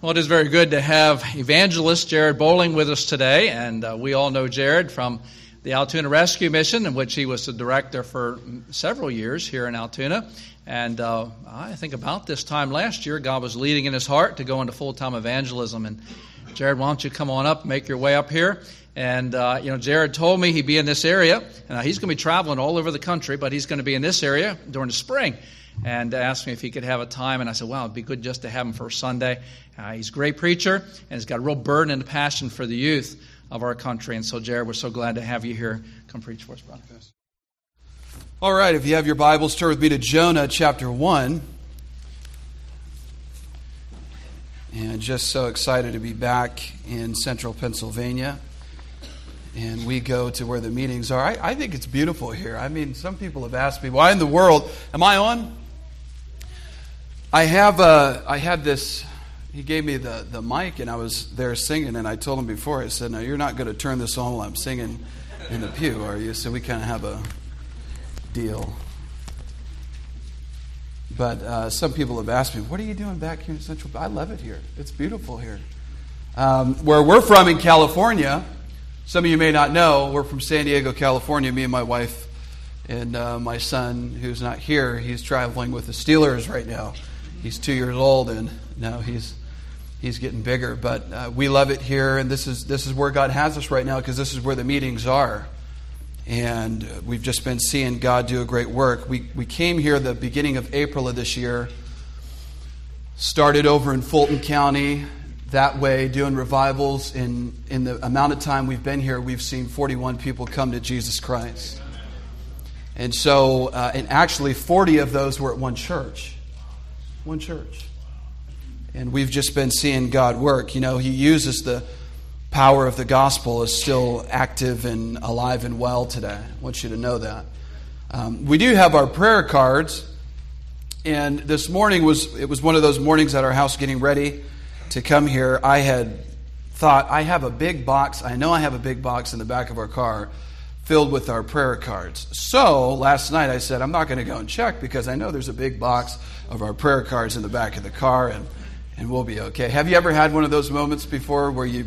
Well, it is very good to have evangelist Jared Bowling with us today, and we all know Jared from the Altoona Rescue Mission, in which he was the director for several years here in Altoona. And I think about this time last year, God was leading in his heart to go into full-time evangelism. And Jared, why don't you come on up, make your way up here? And, Jared told me he'd be in this area, and he's going to be traveling all over the country, but he's going to be in this area during the spring. And asked me if he could have a time, and I said, wow, it'd be good just to have him for Sunday. He's a great preacher, and he's got a real burden and passion for the youth of our country. And so, Jared, we're so glad to have you here. Come preach for us, brother. All right, if you have your Bibles, turn with me to Jonah chapter 1. And just so excited to be back in central Pennsylvania. And we go to where the meetings are. I think it's beautiful here. I mean, some people have asked me, why in the world? Am I on? I had this, he gave me the mic, and I was there singing, and I told him before, I said, now you're not going to turn this on while I'm singing in the pew, are you? So we kind of have a deal. But some people have asked me, what are you doing back here in Central? I love it here. It's beautiful here. Where we're from in California, some of you may not know, we're from San Diego, California, me and my wife and my son, who's not here. He's traveling with the Steelers right now. He's 2 years old, and now he's getting bigger. But we love it here, and this is where God has us right now, because this is where the meetings are. And we've just been seeing God do a great work. We came here the beginning of April of this year, started over in Fulton County, that way, doing revivals. In the amount of time we've been here, we've seen 41 people come to Jesus Christ. And so, and actually 40 of those were at one church. One church. And we've just been seeing God work. You know, He uses the power of the gospel is still active and alive and well today. I want you to know that. We do have our prayer cards. And this morning was one of those mornings at our house getting ready to come here. I had thought, I have a big box. I know I have a big box in the back of our car filled with our prayer cards. So last night I said, I'm not going to go and check because I know there's a big box of our prayer cards in the back of the car, and we'll be okay. Have you ever had one of those moments before where you...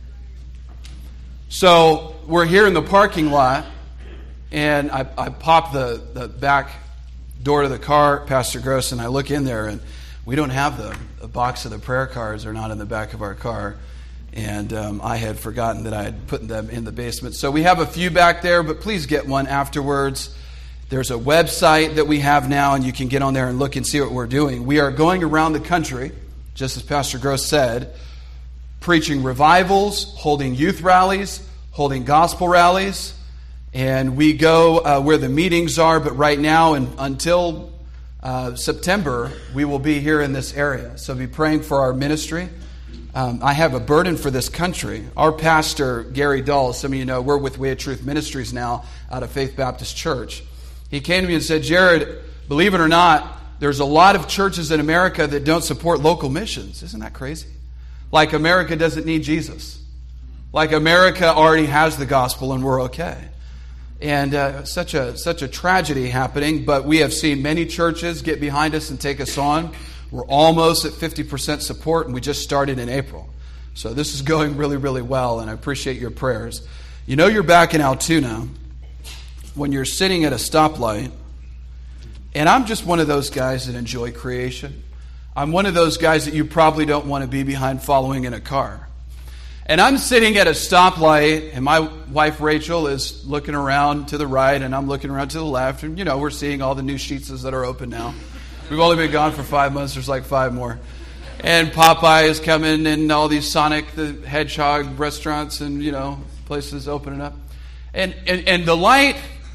So we're here in the parking lot, and I pop the back door to the car, Pastor Gross, and I look in there, and we don't have the box of the prayer cards are not in the back of our car. And I had forgotten that I had put them in the basement. So we have a few back there, but please get one afterwards. There's a website that we have now, and you can get on there and look and see what we're doing. We are going around the country, just as Pastor Gross said, preaching revivals, holding youth rallies, holding gospel rallies. And we go where the meetings are, but right now and until September, we will be here in this area. So be praying for our ministry. I have a burden for this country. Our pastor, Gary Dahl, some of you know, we're with Way of Truth Ministries now out of Faith Baptist Church. He came to me and said, Jared, believe it or not, there's a lot of churches in America that don't support local missions. Isn't that crazy? Like America doesn't need Jesus. Like America already has the gospel and we're okay. And such a tragedy happening, but we have seen many churches get behind us and take us on. We're almost at 50% support, and we just started in April. So this is going really, really well, and I appreciate your prayers. You know you're back in Altoona when you're sitting at a stoplight, and I'm just one of those guys that enjoy creation. I'm one of those guys that you probably don't want to be behind following in a car. And I'm sitting at a stoplight, and my wife Rachel is looking around to the right, and I'm looking around to the left, and we're seeing all the new Sheetzes that are open now. We've only been gone for 5 months. There's like 5 more. And Popeye is coming, and all these Sonic the Hedgehog restaurants and, places opening up. And the light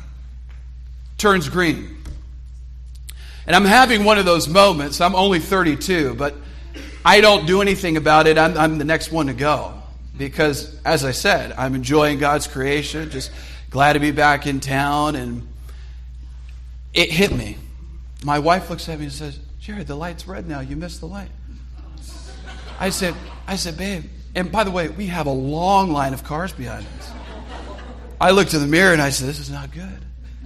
turns green. And I'm having one of those moments. I'm only 32, but I don't do anything about it. I'm the next one to go. Because, as I said, I'm enjoying God's creation. Just glad to be back in town. And it hit me. My wife looks at me and says, Jared, the light's red now. You missed the light. I said, babe, and by the way, we have a long line of cars behind us. I looked in the mirror and I said, this is not good.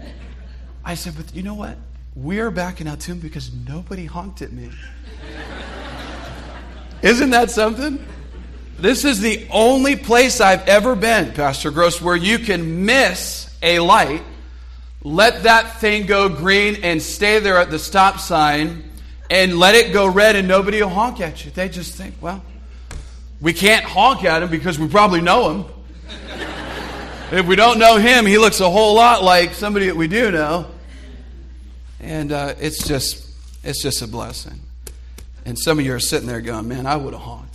I said, but you know what? We're back in Altoona because nobody honked at me. Isn't that something? This is the only place I've ever been, Pastor Gross, where you can miss a light, let that thing go green, and stay there at the stop sign, and let it go red, and nobody will honk at you. They just think, well, we can't honk at him because we probably know him. If we don't know him, he looks a whole lot like somebody that we do know. And it's just a blessing. And some of you are sitting there going, man, I would have honked.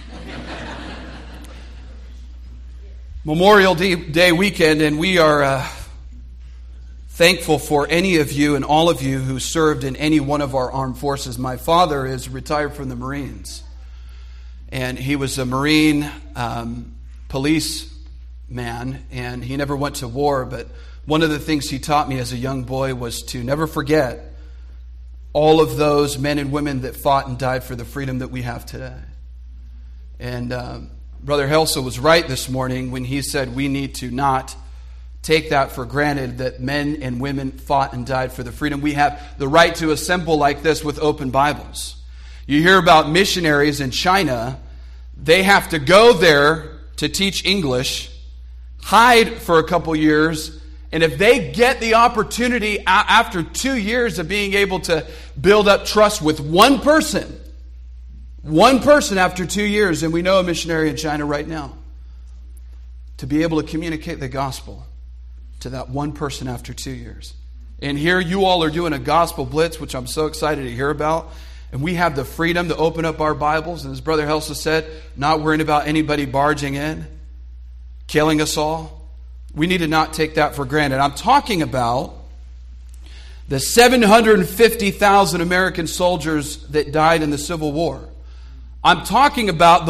Memorial Day weekend, and we are thankful for any of you and all of you who served in any one of our armed forces. My father is retired from the Marines, and he was a Marine police man, and he never went to war, but one of the things he taught me as a young boy was to never forget all of those men and women that fought and died for the freedom that we have today. And Brother Helsa was right this morning when he said we need to not take that for granted, that men and women fought and died for the freedom. We have the right to assemble like this with open Bibles. You hear about missionaries in China. They have to go there to teach English, hide for a couple years, and if they get the opportunity after 2 years of being able to build up trust with one person after 2 years, and we know a missionary in China right now, to be able to communicate the gospel to that one person after 2 years. And here you all are doing a gospel blitz, which I'm so excited to hear about. And we have the freedom to open up our Bibles. And as Brother Helsa said, not worrying about anybody barging in, killing us all. We need to not take that for granted. I'm talking about the 750,000 American soldiers that died in the Civil War. I'm talking about the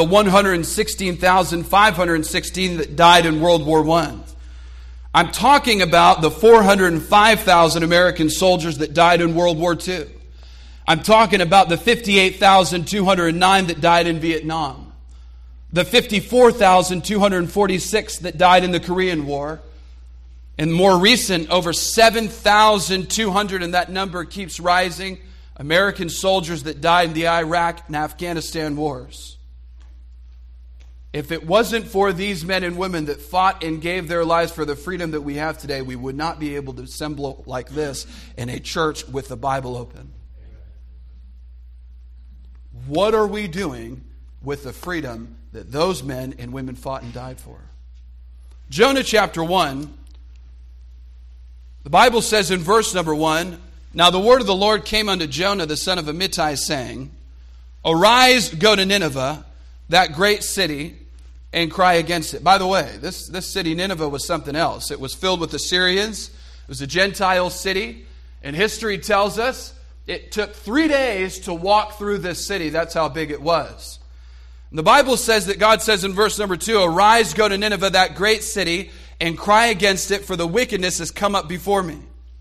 116,516 that died in World War I. I'm talking about the 405,000 American soldiers that died in World War II. I'm talking about the 58,209 that died in Vietnam. The 54,246 that died in the Korean War. And more recent, over 7,200, and that number keeps rising, American soldiers that died in the Iraq and Afghanistan wars. If it wasn't for these men and women that fought and gave their lives for the freedom that we have today, we would not be able to assemble like this in a church with the Bible open. What are we doing with the freedom that those men and women fought and died for? Jonah chapter 1, the Bible says in verse number 1, "Now the word of the Lord came unto Jonah the son of Amittai, saying, Arise, go to Nineveh, that great city, and cry against it." By the way, this city Nineveh was something else. It was filled with Assyrians. It was a Gentile city. And history tells us it took 3 days to walk through this city. That's how big it was. And the Bible says that God says in verse number 2, "Arise, go to Nineveh, that great city, and cry against it, for the wickedness has come up before me."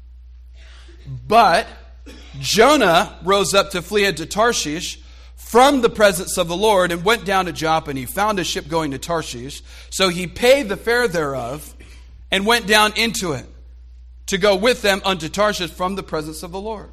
But Jonah rose up to flee into Tarshish from the presence of the Lord, and went down to Joppa, and he found a ship going to Tarshish. So he paid the fare thereof, and went down into it, to go with them unto Tarshish from the presence of the Lord.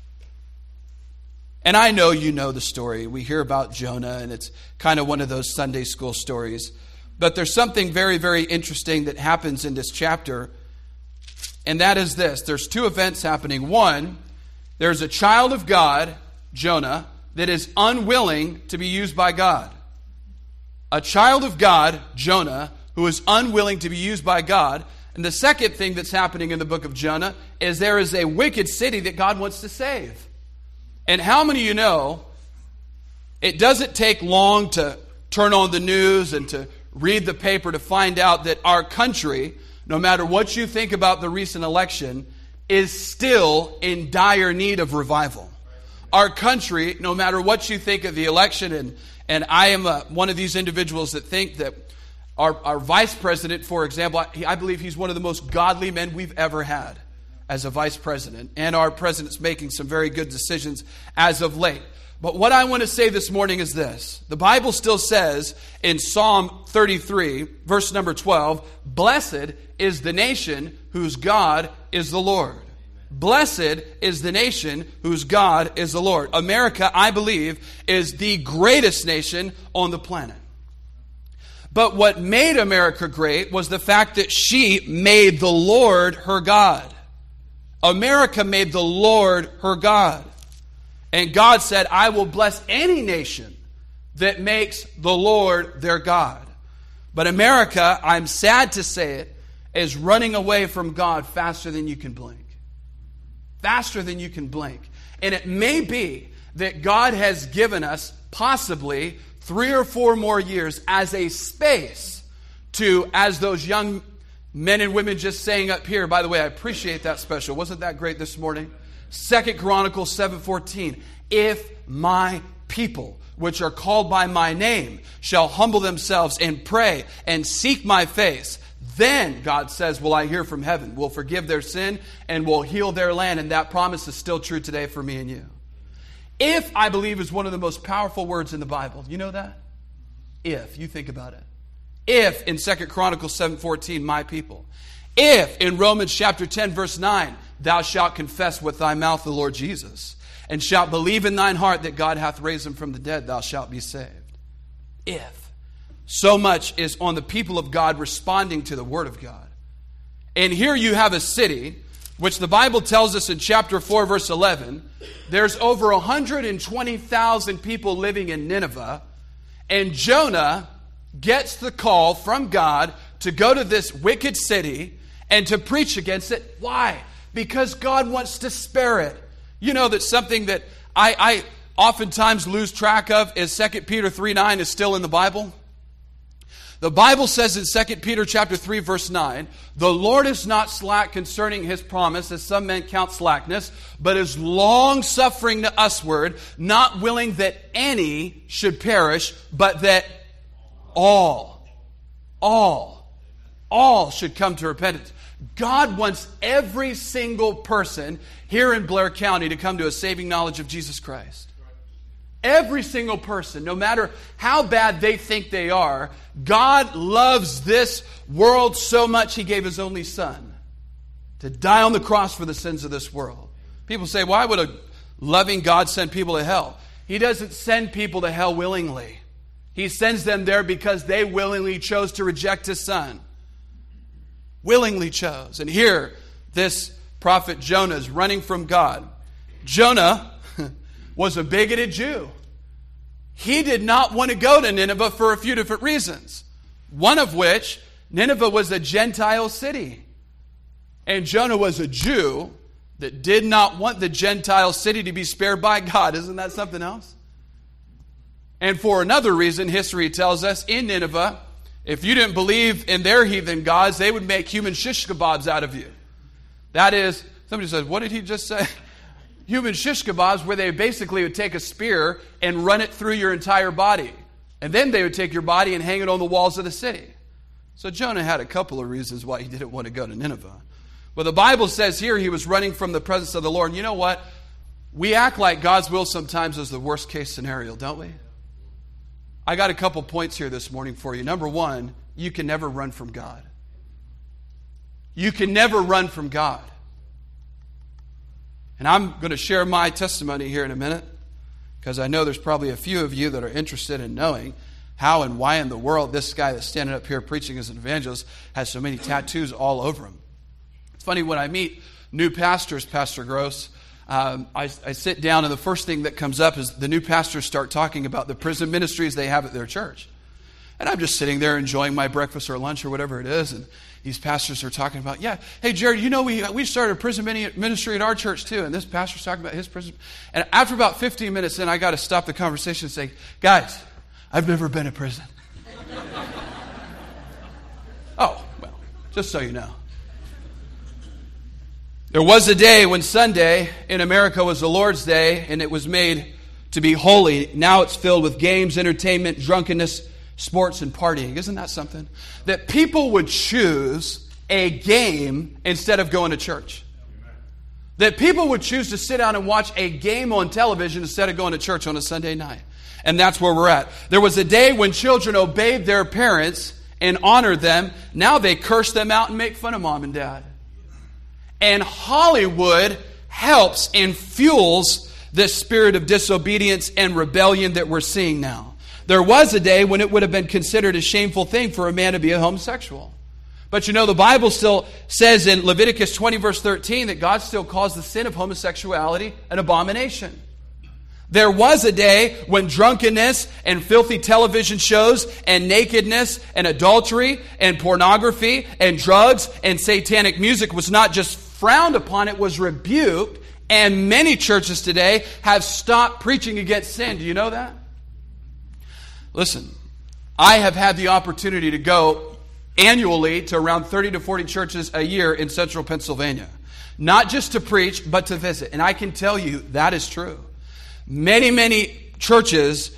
And I know you know the story. We hear about Jonah, and it's kind of one of those Sunday school stories. But there's something very, very interesting that happens in this chapter, and that is this. There's two events happening. One, there's a child of God, Jonah, that is unwilling to be used by God. A child of God, Jonah, who is unwilling to be used by God. And the second thing that's happening in the book of Jonah is there is a wicked city that God wants to save. And how many of you know it doesn't take long to turn on the news and to read the paper to find out that our country, no matter what you think about the recent election, is still in dire need of revival. Our country, no matter what you think of the election, and I am one of these individuals that think that our vice president, for example, I believe he's one of the most godly men we've ever had as a vice president. And our president's making some very good decisions as of late. But what I want to say this morning is this. The Bible still says in Psalm 33, verse number 12, "Blessed is the nation whose God is the Lord." blessed is the nation whose God is the Lord. America, I believe, is the greatest nation on the planet. But what made America great was the fact that she made the Lord her God. America made the Lord her God. And God said, I will bless any nation that makes the Lord their God. But America, I'm sad to say it, is running away from God faster than you can blink. Faster than you can blink. And it may be that God has given us possibly 3 or 4 more years as a space to, as those young men and women just saying up here, by the way, I appreciate that special. Wasn't that great this morning? 2 Chronicles 7:14. If my people, which are called by my name, shall humble themselves and pray and seek my face, then, God says, will I hear from heaven, will forgive their sin, and will heal their land. And that promise is still true today for me and you. If, I believe, is one of the most powerful words in the Bible. You know that? If. You think about it. If, in 2 Chronicles 7:14, my people. If, in Romans chapter 10, verse 9, thou shalt confess with thy mouth the Lord Jesus, and shalt believe in thine heart that God hath raised him from the dead, thou shalt be saved. If. So much is on the people of God responding to the Word of God. And here you have a city, which the Bible tells us in chapter 4, verse 11, there's over 120,000 people living in Nineveh, and Jonah gets the call from God to go to this wicked city and to preach against it. Why? Because God wants to spare it. You know that something that I oftentimes lose track of is 2 Peter 3:9 is still in the Bible. The Bible says in 2 Peter chapter 3, verse 9, the Lord is not slack concerning his promise, as some men count slackness, but is long-suffering to usward, not willing that any should perish, but that all should come to repentance. God wants every single person here in Blair County to come to a saving knowledge of Jesus Christ. Every single person, no matter how bad they think they are, God loves this world so much He gave His only Son to die on the cross for the sins of this world. People say, why would a loving God send people to hell? He doesn't send people to hell willingly. He sends them there because they willingly chose to reject His Son. Willingly chose. And here, this prophet Jonah is running from God. Jonah was a bigoted Jew. He did not want to go to Nineveh for a few different reasons. One of which, Nineveh was a Gentile city. And Jonah was a Jew that did not want the Gentile city to be spared by God. Isn't that something else? And for another reason, history tells us, in Nineveh, if you didn't believe in their heathen gods, they would make human shish kebabs out of you. That is, somebody says, what did he just say? Human shish kebabs, where they basically would take a spear and run it through your entire body. And then they would take your body and hang it on the walls of the city. So Jonah had a couple of reasons why he didn't want to go to Nineveh. But the Bible says here he was running from the presence of the Lord. And you know what? We act like God's will sometimes is the worst case scenario, don't we? I got a couple points here this morning for you. Number one, you can never run from God. You can never run from God. And I'm going to share my testimony here in a minute, because I know there's probably a few of you that are interested in knowing how and why in the world this guy that's standing up here preaching as an evangelist has so many tattoos all over him. It's funny, when I meet new pastors, Pastor Gross, I sit down and the first thing that comes up is the new pastors start talking about the prison ministries they have at their church. And I'm just sitting there enjoying my breakfast or lunch or whatever it is, and these pastors are talking about, yeah, hey, Jared, you know we started a prison ministry at our church too, and this pastor's talking about his prison. And after about 15 minutes in, I got to stop the conversation and say, guys, I've never been in prison. Oh, well, just so you know. There was a day when Sunday in America was the Lord's Day, and it was made to be holy. Now it's filled with games, entertainment, drunkenness, sports, and partying. Isn't that something? That people would choose a game instead of going to church. That people would choose to sit down and watch a game on television instead of going to church on a Sunday night. And that's where we're at. There was a day when children obeyed their parents and honored them. Now they curse them out and make fun of mom and dad. And Hollywood helps and fuels this spirit of disobedience and rebellion that we're seeing now. There was a day when it would have been considered a shameful thing for a man to be a homosexual. But you know, the Bible still says in Leviticus 20 verse 13 that God still calls the sin of homosexuality an abomination. There was a day when drunkenness and filthy television shows and nakedness and adultery and pornography and drugs and satanic music was not just frowned upon, it was rebuked. And many churches today have stopped preaching against sin. Do you know that? Listen, I have had the opportunity to go annually to around 30 to 40 churches a year in central Pennsylvania. Not just to preach, but to visit. And I can tell you that is true. Many, many churches,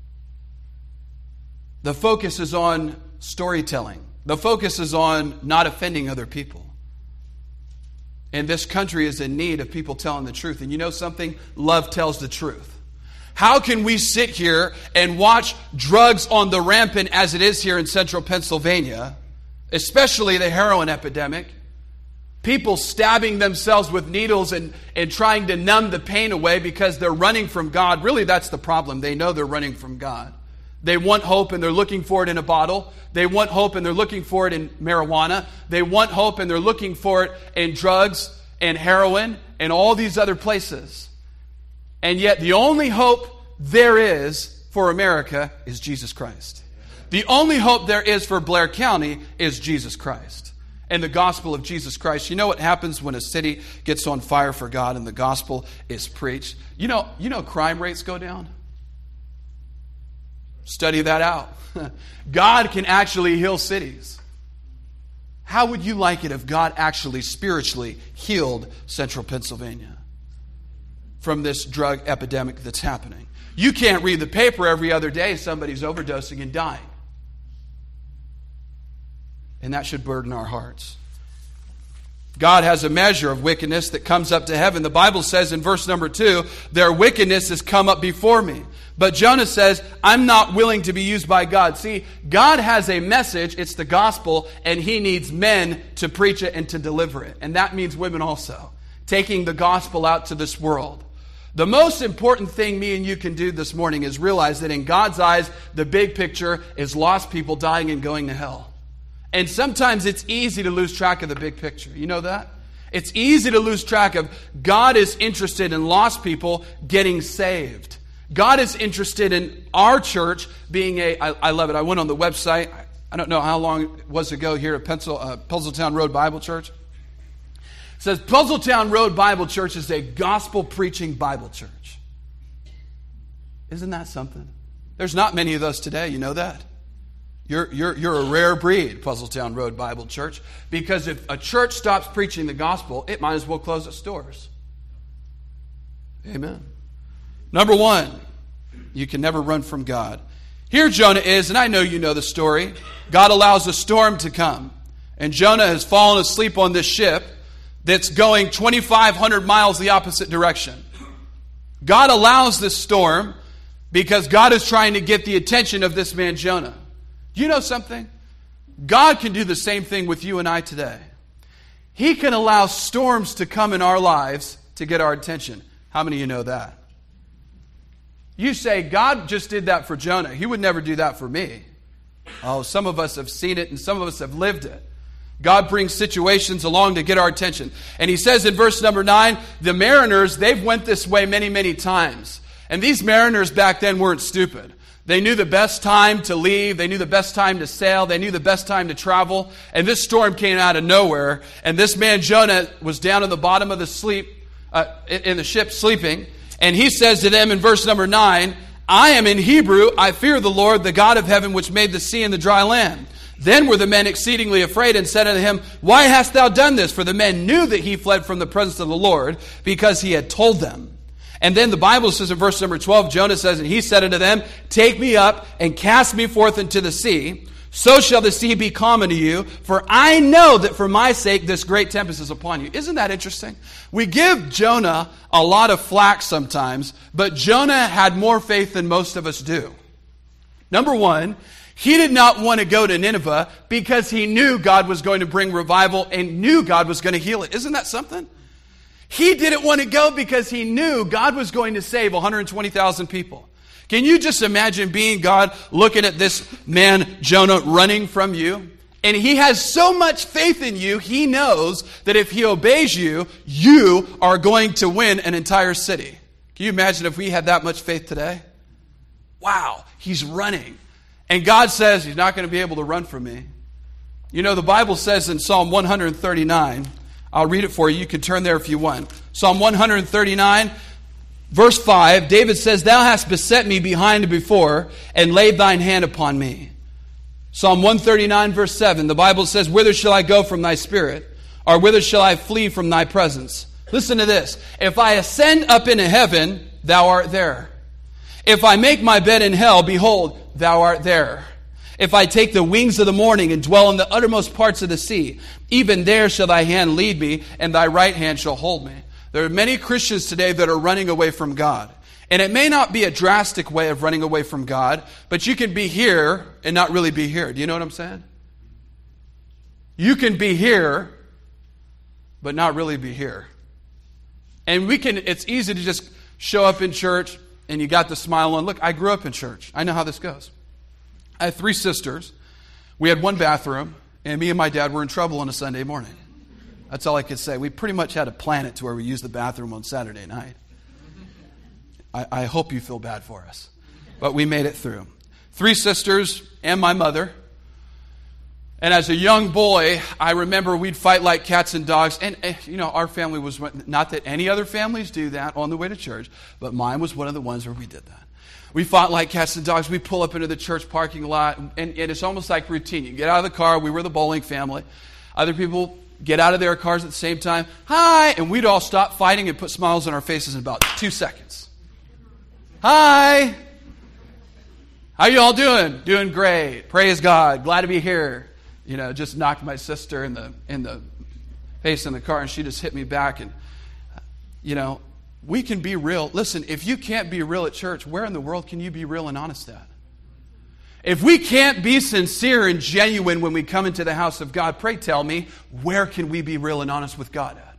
the focus is on storytelling. The focus is on not offending other people. And this country is in need of people telling the truth. And you know something? Love tells the truth. How can we sit here and watch drugs on the rampant as it is here in central Pennsylvania, especially the heroin epidemic, people stabbing themselves with needles and trying to numb the pain away because they're running from God? Really, that's the problem. They know they're running from God. They want hope and they're looking for it in a bottle. They want hope and they're looking for it in marijuana. They want hope and they're looking for it in drugs and heroin and all these other places. And yet the only hope there is for America is Jesus Christ. The only hope there is for Blair County is Jesus Christ and the gospel of Jesus Christ. You know what happens when a city gets on fire for God and the gospel is preached? You know crime rates go down? Study that out. God can actually heal cities. How would you like it if God actually spiritually healed central Pennsylvania from this drug epidemic that's happening? You can't read the paper every other day somebody's overdosing and dying. And that should burden our hearts. God has a measure of wickedness that comes up to heaven. The Bible says in verse number 2, their wickedness has come up before me. But Jonah says, I'm not willing to be used by God. See, God has a message, it's the gospel, and He needs men to preach it and to deliver it. And that means women also, taking the gospel out to this world. The most important thing me and you can do this morning is realize that in God's eyes, the big picture is lost people dying and going to hell. And sometimes it's easy to lose track of the big picture. You know that? It's easy to lose track of God is interested in lost people getting saved. God is interested in our church being I love it. I went on the website. I don't know how long it was ago here at Puzzletown Road Bible Church. It says Puzzletown Road Bible Church is a gospel preaching Bible church. Isn't that something? There's not many of those today. You know that? You're a rare breed, Puzzletown Road Bible Church, because if a church stops preaching the gospel, it might as well close its doors. Amen. Number one, you can never run from God. Here Jonah is, and I know you know the story. God allows a storm to come, and Jonah has fallen asleep on this ship that's going 2,500 miles the opposite direction. God allows this storm because God is trying to get the attention of this man Jonah. Do you know something? God can do the same thing with you and I today. He can allow storms to come in our lives to get our attention. How many of you know that? You say, God just did that for Jonah. He would never do that for me. Oh, some of us have seen it and some of us have lived it. God brings situations along to get our attention. And He says in verse number 9, the mariners, they've went this way many, many times. And these mariners back then weren't stupid. They knew the best time to leave. They knew the best time to sail. They knew the best time to travel. And this storm came out of nowhere. And this man Jonah was down in the bottom of the in the ship sleeping. And he says to them in verse number 9, I am in Hebrew, I fear the Lord, the God of heaven, which made the sea and the dry land. Then were the men exceedingly afraid and said unto him, why hast thou done this? For the men knew that he fled from the presence of the Lord, because he had told them. And then the Bible says in verse number 12, Jonah says, and he said unto them, take me up and cast me forth into the sea. So shall the sea be calm unto you, for I know that for my sake this great tempest is upon you. Isn't that interesting? We give Jonah a lot of flack sometimes, but Jonah had more faith than most of us do. Number one, he did not want to go to Nineveh because he knew God was going to bring revival and knew God was going to heal it. Isn't that something? He didn't want to go because he knew God was going to save 120,000 people. Can you just imagine being God, looking at this man, Jonah, running from you? And he has so much faith in you, he knows that if he obeys you, you are going to win an entire city. Can you imagine if we had that much faith today? Wow, he's running. And God says he's not going to be able to run from me. You know, the Bible says in Psalm 139, I'll read it for you. You can turn there if you want. Psalm 139, verse 5, David says, Thou hast beset me behind and before, and laid thine hand upon me. Psalm 139, verse 7, the Bible says, Whither shall I go from thy spirit? Or whither shall I flee from thy presence? Listen to this. If I ascend up into heaven, thou art there. If I make my bed in hell, behold, thou art there. If I take the wings of the morning and dwell in the uttermost parts of the sea, even there shall thy hand lead me, and thy right hand shall hold me. There are many Christians today that are running away from God. And it may not be a drastic way of running away from God, but you can be here and not really be here. Do you know what I'm saying? You can be here, but not really be here. And it's easy to just show up in church and you got the smile on. Look, I grew up in church. I know how this goes. I have 3 sisters. We had 1 bathroom, and me and my dad were in trouble on a Sunday morning. That's all I could say. We pretty much had to plan it to where we used the bathroom on Saturday night. I hope you feel bad for us. But we made it through. 3 sisters and my mother. And as a young boy, I remember we'd fight like cats and dogs. And, you know, our family was, not that any other families do that on the way to church, but mine was one of the ones where we did that. We fought like cats and dogs. We pull up into the church parking lot, and it's almost like routine. You get out of the car. We were the bowling family. Other people get out of their cars at the same time. Hi! And we'd all stop fighting and put smiles on our faces in about 2 seconds. Hi! How you all doing? Doing great. Praise God. Glad to be here. You know, just knocked my sister in the face in the car, and she just hit me back. And, you know, we can be real. Listen, if you can't be real at church, where in the world can you be real and honest at? If we can't be sincere and genuine when we come into the house of God, pray tell me, where can we be real and honest with God at?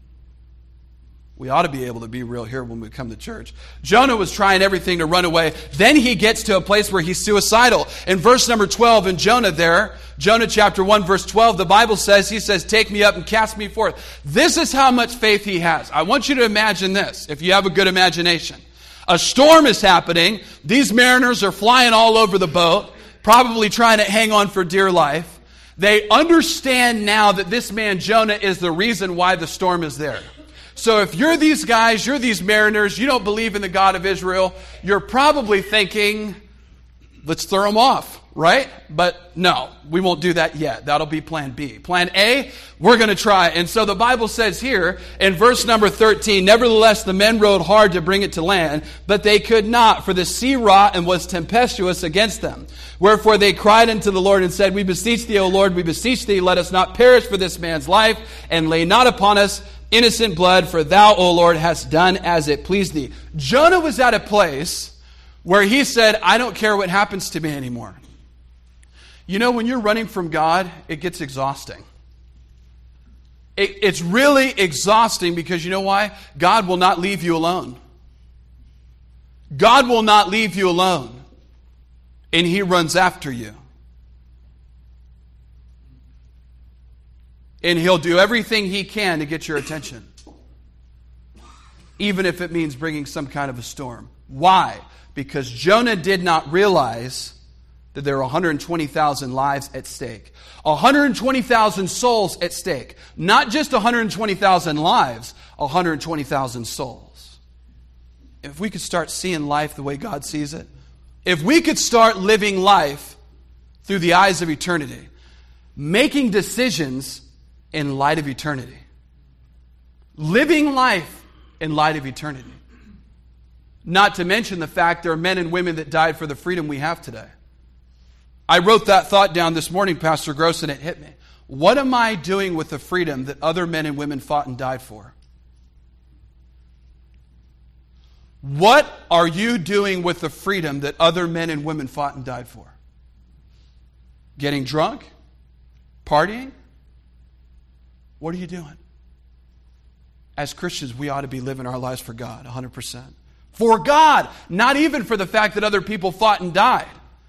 We ought to be able to be real here when we come to church. Jonah was trying everything to run away. Then he gets to a place where he's suicidal. In verse number 12 in Jonah chapter 1, verse 12, the Bible says, he says, take me up and cast me forth. This is how much faith he has. I want you to imagine this, if you have a good imagination. A storm is happening. These mariners are flying all over the boat, probably trying to hang on for dear life. They understand now that this man Jonah is the reason why the storm is there. So if you're these guys, you're these mariners, you don't believe in the God of Israel, you're probably thinking, let's throw them off, right? But no, we won't do that yet. That'll be plan B. Plan A, we're going to try. And so the Bible says here in verse number 13, nevertheless the men rowed hard to bring it to land, but they could not, for the sea wrought and was tempestuous against them. Wherefore they cried unto the Lord and said, we beseech thee, O Lord, we beseech thee, let us not perish for this man's life, and lay not upon us innocent blood, for thou, O Lord, hast done as it pleased thee. Jonah was at a place where he said, I don't care what happens to me anymore. You know, when you're running from God, it gets exhausting. It's really exhausting because you know why? God will not leave you alone. God will not leave you alone. And He runs after you. And He'll do everything He can to get your attention. Even if it means bringing some kind of a storm. Why? Because Jonah did not realize that there were 120,000 lives at stake. 120,000 souls at stake. Not just 120,000 lives, 120,000 souls. If we could start seeing life the way God sees it, if we could start living life through the eyes of eternity, making decisions in light of eternity. Living life in light of eternity. Not to mention the fact there are men and women that died for the freedom we have today. I wrote that thought down this morning, Pastor Gross, and it hit me. What am I doing with the freedom that other men and women fought and died for? What are you doing with the freedom that other men and women fought and died for? Getting drunk? Partying? What are you doing? As Christians, we ought to be living our lives for God, 100%. For God, not even for the fact that other people fought and died.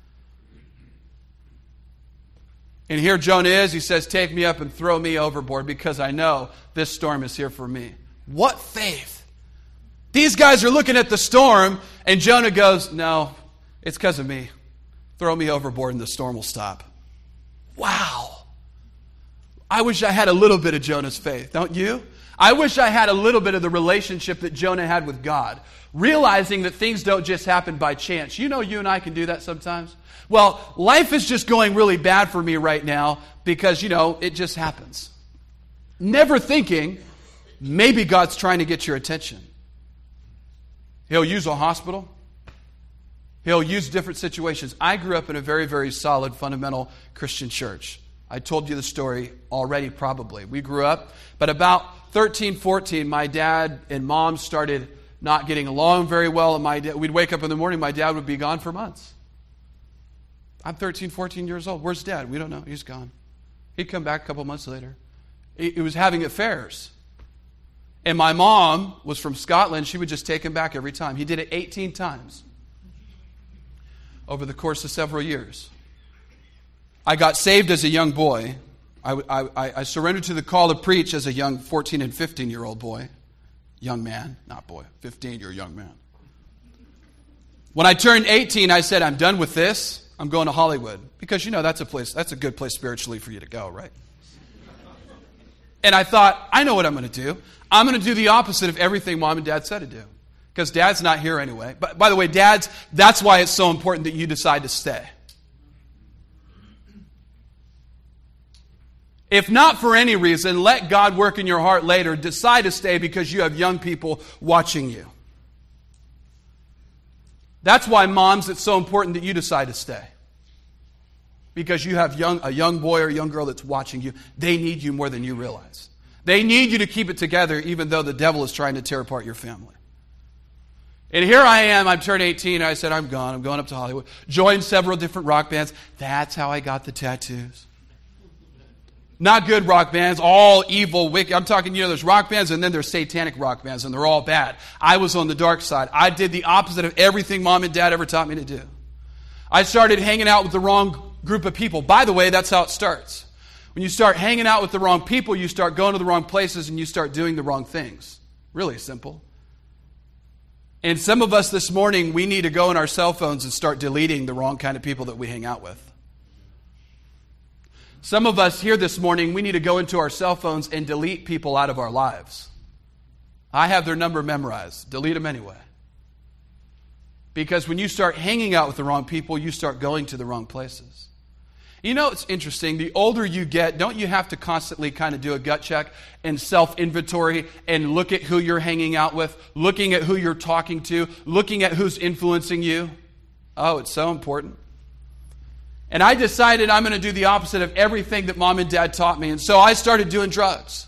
And here Jonah is, he says, take me up and throw me overboard because I know this storm is here for me. What faith! These guys are looking at the storm and Jonah goes, no, it's because of me. Throw me overboard and the storm will stop. Wow. I wish I had a little bit of Jonah's faith, don't you? I wish I had a little bit of the relationship that Jonah had with God. Realizing that things don't just happen by chance. You know you and I can do that sometimes. Well, life is just going really bad for me right now because, it just happens. Never thinking, maybe God's trying to get your attention. He'll use a hospital. He'll use different situations. I grew up in a very, very solid, fundamental Christian church. I told you the story already probably. We grew up, but about 13, 14, my dad and mom started not getting along very well. And we'd wake up in the morning, my dad would be gone for months. I'm 13, 14 years old. Where's Dad? We don't know. He's gone. He'd come back a couple months later. He was having affairs. And my mom was from Scotland. She would just take him back every time. He did it 18 times over the course of several years. I got saved as a young boy. I surrendered to the call to preach as a young 14 and 15-year-old boy. Young man, not boy. 15, you're a young man. When I turned 18, I said, I'm done with this. I'm going to Hollywood. Because, that's a good place spiritually for you to go, right? And I thought, I know what I'm going to do. I'm going to do the opposite of everything Mom and Dad said to do. Because Dad's not here anyway. But by the way, Dads, that's why it's so important that you decide to stay. If not for any reason, let God work in your heart later. Decide to stay because you have young people watching you. That's why, moms, it's so important that you decide to stay. Because you have a young boy or a young girl that's watching you. They need you more than you realize. They need you to keep it together even though the devil is trying to tear apart your family. And here I am, I'm turned 18, I said, I'm gone, I'm going up to Hollywood. Joined several different rock bands. That's how I got the tattoos. Not good rock bands, all evil, wicked. I'm talking, there's rock bands and then there's satanic rock bands and they're all bad. I was on the dark side. I did the opposite of everything Mom and Dad ever taught me to do. I started hanging out with the wrong group of people. By the way, that's how it starts. When you start hanging out with the wrong people, you start going to the wrong places and you start doing the wrong things. Really simple. And some of us this morning, we need to go on our cell phones and start deleting the wrong kind of people that we hang out with. Some of us here this morning, we need to go into our cell phones and delete people out of our lives. I have their number memorized. Delete them anyway. Because when you start hanging out with the wrong people, you start going to the wrong places. It's interesting. The older you get, don't you have to constantly kind of do a gut check and self-inventory and look at who you're hanging out with, looking at who you're talking to, looking at who's influencing you? Oh, it's so important. And I decided I'm going to do the opposite of everything that Mom and Dad taught me. And so I started doing drugs.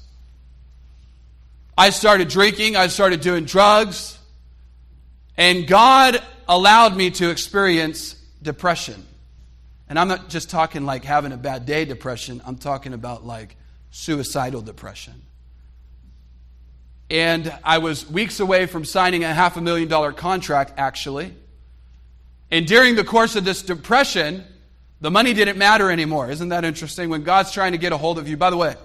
I started drinking. I started doing drugs. And God allowed me to experience depression. And I'm not just talking like having a bad day depression. I'm talking about like suicidal depression. And I was weeks away from signing a $500,000 contract, actually. And during the course of this depression, the money didn't matter anymore. Isn't that interesting? When God's trying to get a hold of you. By the way,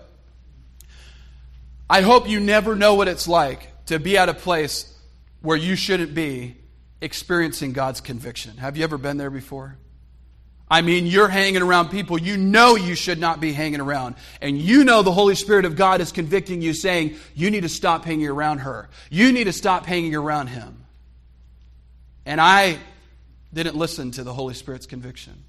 I hope you never know what it's like to be at a place where you shouldn't be experiencing God's conviction. Have you ever been there before? I mean, you're hanging around people you know you should not be hanging around. And you know the Holy Spirit of God is convicting you, saying, you need to stop hanging around her. You need to stop hanging around him. And I didn't listen to the Holy Spirit's conviction.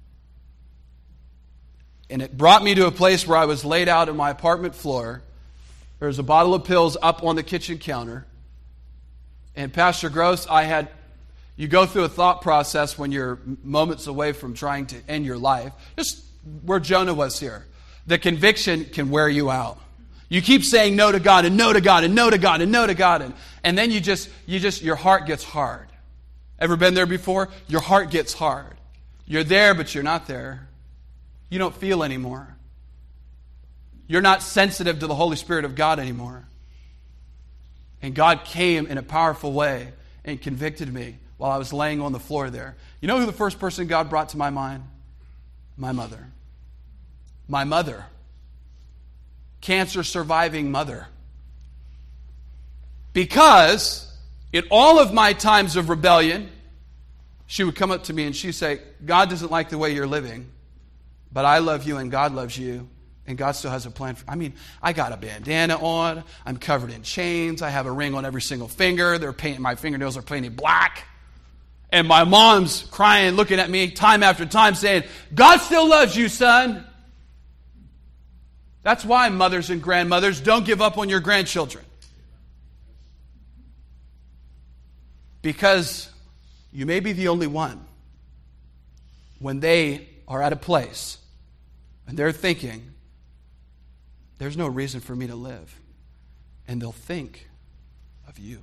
And it brought me to a place where I was laid out on my apartment floor. There was a bottle of pills up on the kitchen counter. And Pastor Gross, you go through a thought process when you're moments away from trying to end your life. Just where Jonah was here. The conviction can wear you out. You keep saying no to God and no to God and no to God and no to God. And then your heart gets hard. Ever been there before? Your heart gets hard. You're there, but you're not there. You don't feel anymore. You're not sensitive to the Holy Spirit of God anymore. And God came in a powerful way and convicted me while I was laying on the floor there. You know who the first person God brought to my mind? My mother. My mother. Cancer-surviving mother. Because in all of my times of rebellion, she would come up to me and she'd say, God doesn't like the way you're living, but I love you and God loves you, and God still has a plan for you. I got a bandana on, I'm covered in chains, I have a ring on every single finger, my fingernails are painted black. And my mom's crying, looking at me time after time saying, God still loves you, son. That's why mothers and grandmothers, don't give up on your grandchildren. Because you may be the only one when they are at a place and they're thinking, there's no reason for me to live. And they'll think of you.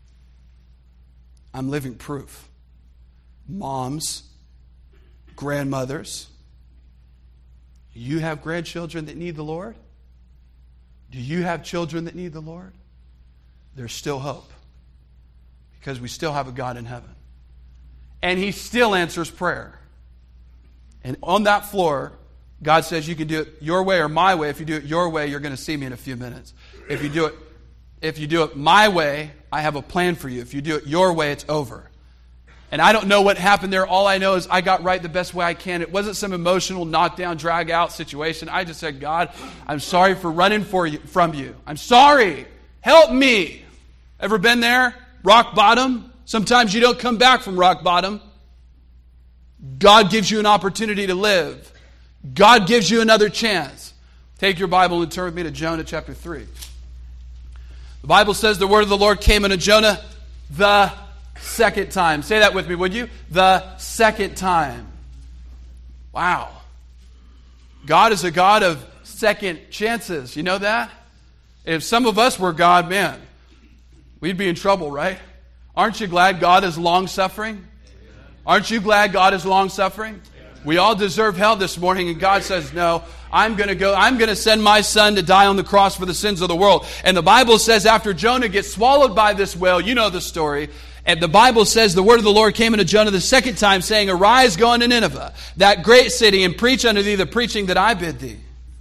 I'm living proof. Moms, grandmothers, you have grandchildren that need the Lord? Do you have children that need the Lord? There's still hope. Because we still have a God in heaven. And He still answers prayer. And on that floor, God says you can do it your way or my way. If you do it your way, you're going to see me in a few minutes. If you do it my way, I have a plan for you. If you do it your way, it's over. And I don't know what happened there. All I know is I got right the best way I can. It wasn't some emotional knockdown, drag out situation. I just said, God, I'm sorry for running from you. I'm sorry. Help me. Ever been there? Rock bottom? Sometimes you don't come back from rock bottom. God gives you an opportunity to live. God gives you another chance. Take your Bible and turn with me to Jonah chapter 3. The Bible says the word of the Lord came unto Jonah the second time. Say that with me, would you? The second time. Wow. God is a God of second chances. You know that? If some of us were God, man, we'd be in trouble, right? Aren't you glad God is long-suffering? Aren't you glad God is long-suffering? We all deserve hell this morning, and God says, no, I'm going to send my son to die on the cross for the sins of the world. And the Bible says after Jonah gets swallowed by this whale, you know the story, and the Bible says the word of the Lord came unto Jonah the second time, saying, Arise, go unto Nineveh, that great city, and preach unto thee the preaching that I bid thee.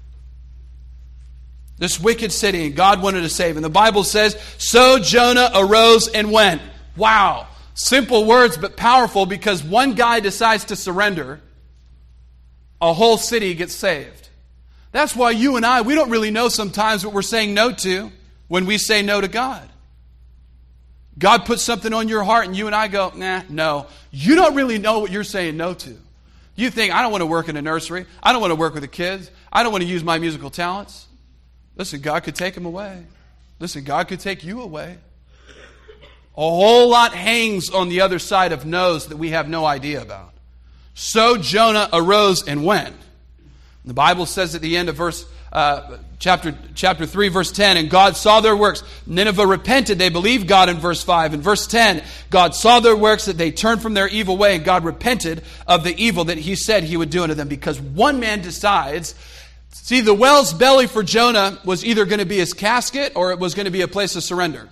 This wicked city, and God wanted to save. And the Bible says, so Jonah arose and went. Wow. Simple words, but powerful, because one guy decides to surrender, a whole city gets saved. That's why you and I, we don't really know sometimes what we're saying no to when we say no to God. God puts something on your heart and you and I go, no. You don't really know what you're saying no to. You think, I don't want to work in a nursery. I don't want to work with the kids. I don't want to use my musical talents. Listen, God could take them away. Listen, God could take you away. A whole lot hangs on the other side of no's that we have no idea about. So Jonah arose and went. The Bible says at the end of chapter 3, verse 10, and God saw their works. Nineveh repented. They believed God in verse 5. In verse 10, God saw their works, that they turned from their evil way, and God repented of the evil that He said He would do unto them. Because one man decides. See, the whale's belly for Jonah was either going to be his casket or it was going to be a place of surrender.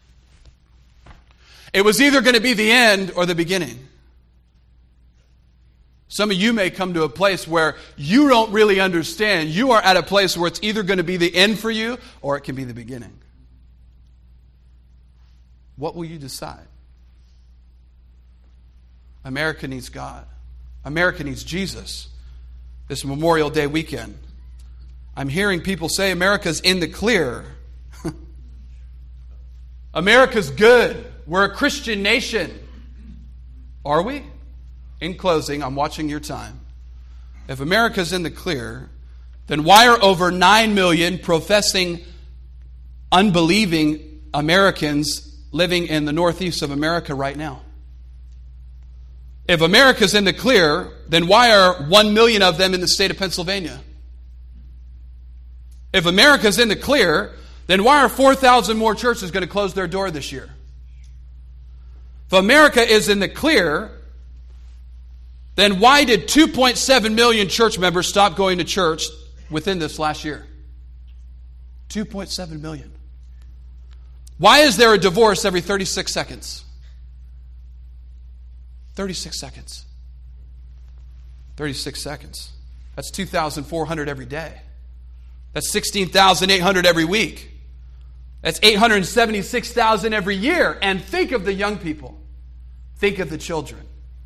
It was either going to be the end or the beginning. Some of you may come to a place where you don't really understand. You are at a place where it's either going to be the end for you or it can be the beginning. What will you decide? America needs God. America needs Jesus. This Memorial Day weekend, I'm hearing people say America's in the clear. America's good. We're a Christian nation. Are we? In closing, I'm watching your time. If America's in the clear, then why are over 9 million professing, unbelieving Americans living in the northeast of America right now? If America's in the clear, then why are 1 million of them in the state of Pennsylvania? If America's in the clear, then why are 4,000 more churches going to close their door this year? If America is in the clear, then why did 2.7 million church members stop going to church within this last year? 2.7 million. Why is there a divorce every 36 seconds? 36 seconds. 36 seconds. That's 2,400 every day. That's 16,800 every week. That's 876,000 every year. And think of the young people. Think of the children.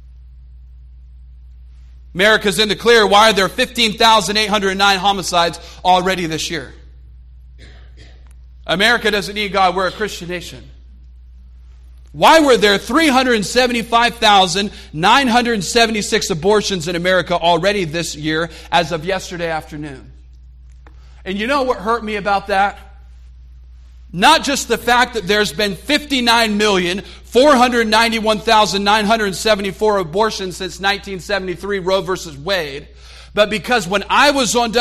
America's in the clear. Why are there 15,809 homicides already this year? America doesn't need God. We're a Christian nation. Why were there 375,976 abortions in America already this year as of yesterday afternoon? And you know what hurt me about that? Not just the fact that there's been 59,491,974 abortions since 1973, Roe versus Wade, but because when I was on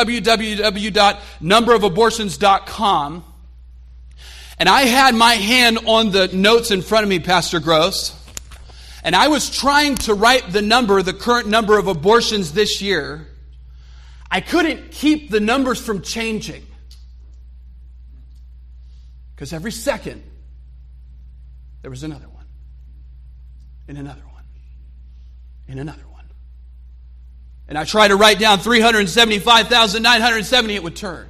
www.numberofabortions.com, and I had my hand on the notes in front of me, Pastor Gross, and I was trying to write the current number of abortions this year, I couldn't keep the numbers from changing. Because every second, there was another one, and another one, and another one. And I tried to write down 375,970, it would turn.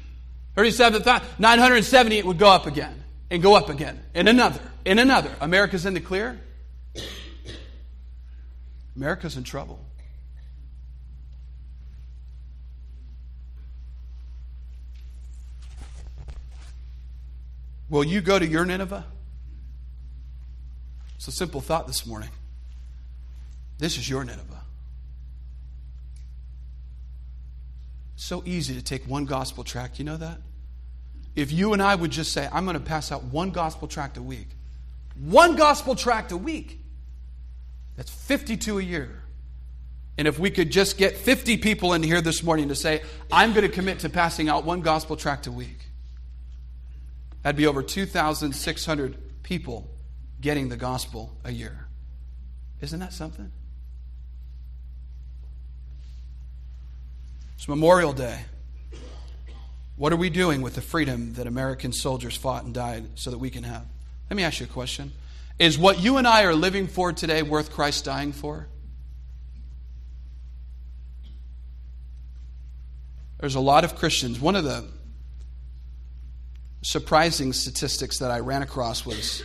37,970, it would go up again, and go up again, and another, and another. America's in the clear. America's in trouble. Will you go to your Nineveh? It's a simple thought this morning. This is your Nineveh. It's so easy to take one gospel tract. You know that? If you and I would just say, I'm going to pass out one gospel tract a week. One gospel tract a week. That's 52 a year. And if we could just get 50 people in here this morning to say, I'm going to commit to passing out one gospel tract a week. That'd be over 2,600 people getting the gospel a year. Isn't that something? It's Memorial Day. What are we doing with the freedom that American soldiers fought and died so that we can have? Let me ask you a question. Is what you and I are living for today worth Christ dying for? There's a lot of Christians. One of the surprising statistics that I ran across was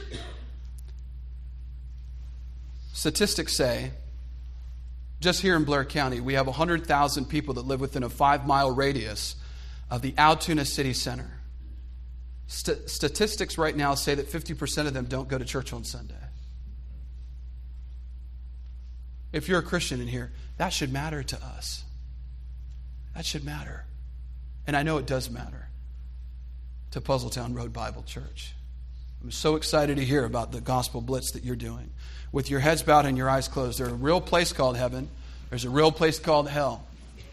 statistics say just here in Blair County we have 100,000 people that live within a 5-mile radius of the Altoona City Center. Statistics right now say that 50% of them don't go to church on Sunday. If you're a Christian in here, that should matter to us. That should matter. And I know it does matter to Puzzletown Road Bible Church. I'm so excited to hear about the gospel blitz that you're doing. With your heads bowed and your eyes closed, there's a real place called heaven. There's a real place called hell.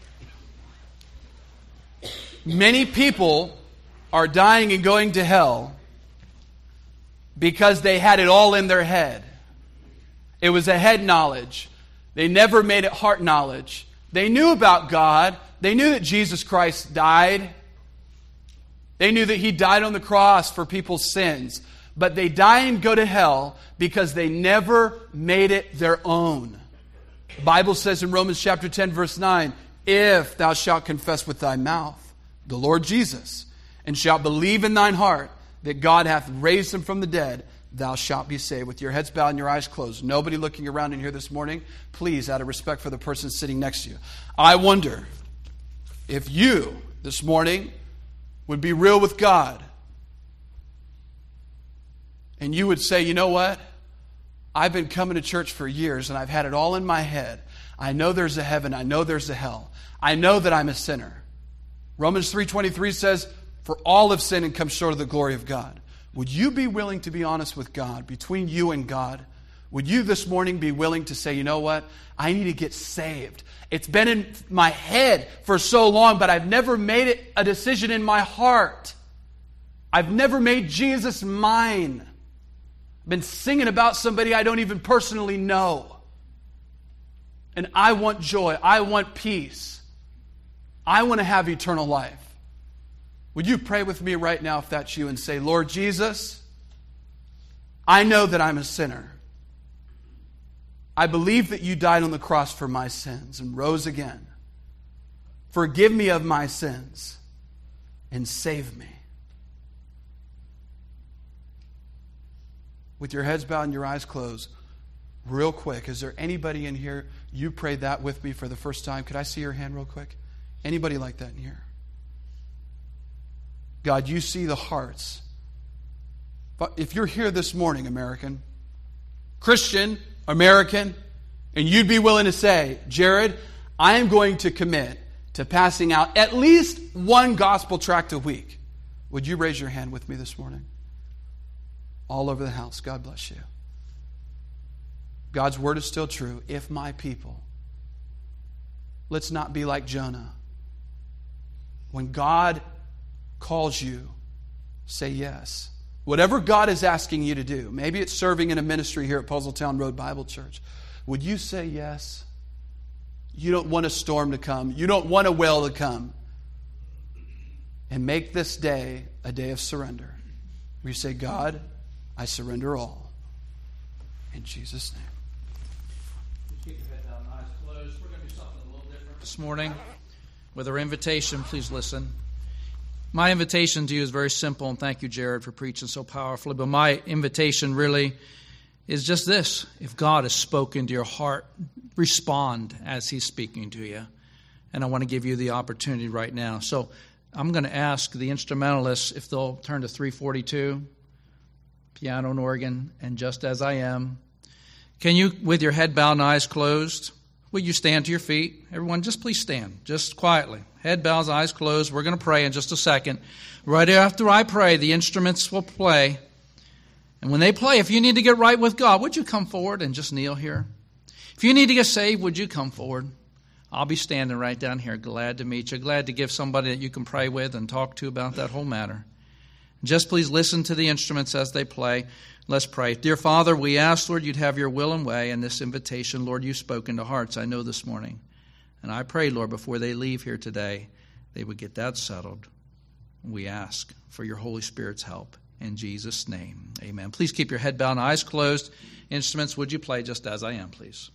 Many people are dying and going to hell because they had it all in their head. It was a head knowledge. They never made it heart knowledge. They knew about God. They knew that Jesus Christ died. They knew that He died on the cross for people's sins. But they die and go to hell because they never made it their own. The Bible says in Romans chapter 10, verse 9, if thou shalt confess with thy mouth the Lord Jesus, and shalt believe in thine heart that God hath raised Him from the dead, thou shalt be saved. With your heads bowed and your eyes closed, nobody looking around in here this morning, please, out of respect for the person sitting next to you, I wonder if you this morning would be real with God. And you would say, you know what? I've been coming to church for years and I've had it all in my head. I know there's a heaven. I know there's a hell. I know that I'm a sinner. Romans 3:23 says, for all have sinned and come short of the glory of God. Would you be willing to be honest with God, between you and God? Would you this morning be willing to say, you know what? I need to get saved. It's been in my head for so long, but I've never made it a decision in my heart. I've never made Jesus mine. I've been singing about somebody I don't even personally know. And I want joy. I want peace. I want to have eternal life. Would you pray with me right now if that's you and say, Lord Jesus, I know that I'm a sinner. I believe that you died on the cross for my sins and rose again. Forgive me of my sins and save me. With your heads bowed and your eyes closed, real quick, is there anybody in here, you prayed that with me for the first time? Could I see your hand real quick? Anybody like that in here? God, you see the hearts. But if you're here this morning, American, Christian, American, and you'd be willing to say, Jared, I am going to commit to passing out at least one gospel tract a week. Would you raise your hand with me this morning? All over the house. God bless you. God's word is still true. If my people, let's not be like Jonah. When God calls you, say yes. Whatever God is asking you to do, maybe it's serving in a ministry here at Puzzletown Road Bible Church. Would you say yes? You don't want a storm to come. You don't want a whale to come. And make this day a day of surrender. Where you say, God, I surrender all. In Jesus' name. Keep your head down, eyes closed. We're going to do something a little different this morning. With our invitation, please listen. My invitation to you is very simple, and thank you, Jared, for preaching so powerfully. But my invitation really is just this. If God has spoken to your heart, respond as He's speaking to you. And I want to give you the opportunity right now. So I'm going to ask the instrumentalists if they'll turn to 342. Piano and organ, and Just As I Am. Can you, with your head bowed and eyes closed, will you stand to your feet? Everyone, just please stand, just quietly. Head bows, eyes closed. We're going to pray in just a second. Right after I pray, the instruments will play. And when they play, if you need to get right with God, would you come forward and just kneel here? If you need to get saved, would you come forward? I'll be standing right down here, glad to meet you, glad to give somebody that you can pray with and talk to about that whole matter. Just please listen to the instruments as they play. Let's pray. Dear Father, we ask, Lord, you'd have your will and way in this invitation. Lord, you've spoken to hearts, I know, this morning. And I pray, Lord, before they leave here today, they would get that settled. We ask for your Holy Spirit's help. In Jesus' name, amen. Please keep your head bowed and eyes closed. Instruments, would you play Just As I Am, please?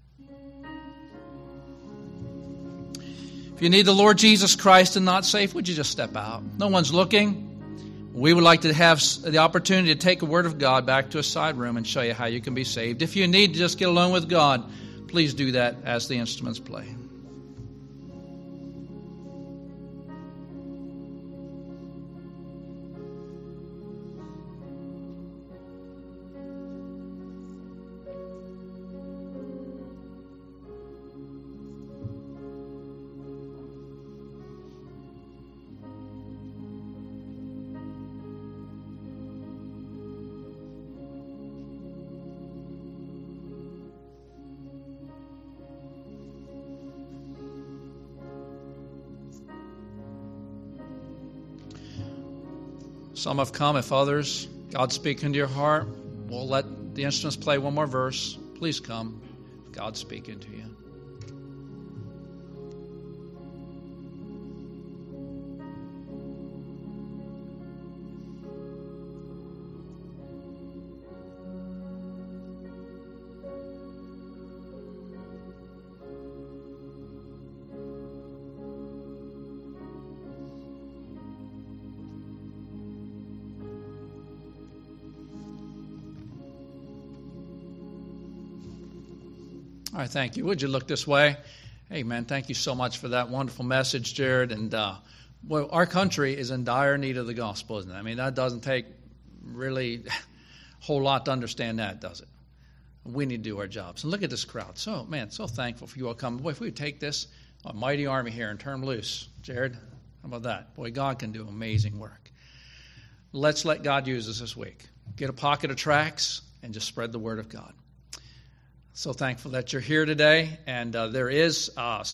If you need the Lord Jesus Christ and not safe, would you just step out? No one's looking. We would like to have the opportunity to take a word of God back to a side room and show you how you can be saved. If you need to just get alone with God, please do that as the instruments play. Some have come. If others, God's speaking to your heart, we'll let the instruments play one more verse. Please come if God's speaking to you. All right, thank you. Would you look this way? Hey, man, thank you so much for that wonderful message, Jared. And, well, our country is in dire need of the gospel, isn't it? I mean, that doesn't take really a whole lot to understand that, does it? We need to do our jobs. And look at this crowd. So, man, so thankful for you all coming. Boy, if we would take this mighty army here and turn them loose. Jared, how about that? Boy, God can do amazing work. Let's let God use us this week. Get a pocket of tracts and just spread the word of God. So thankful that you're here today, and there is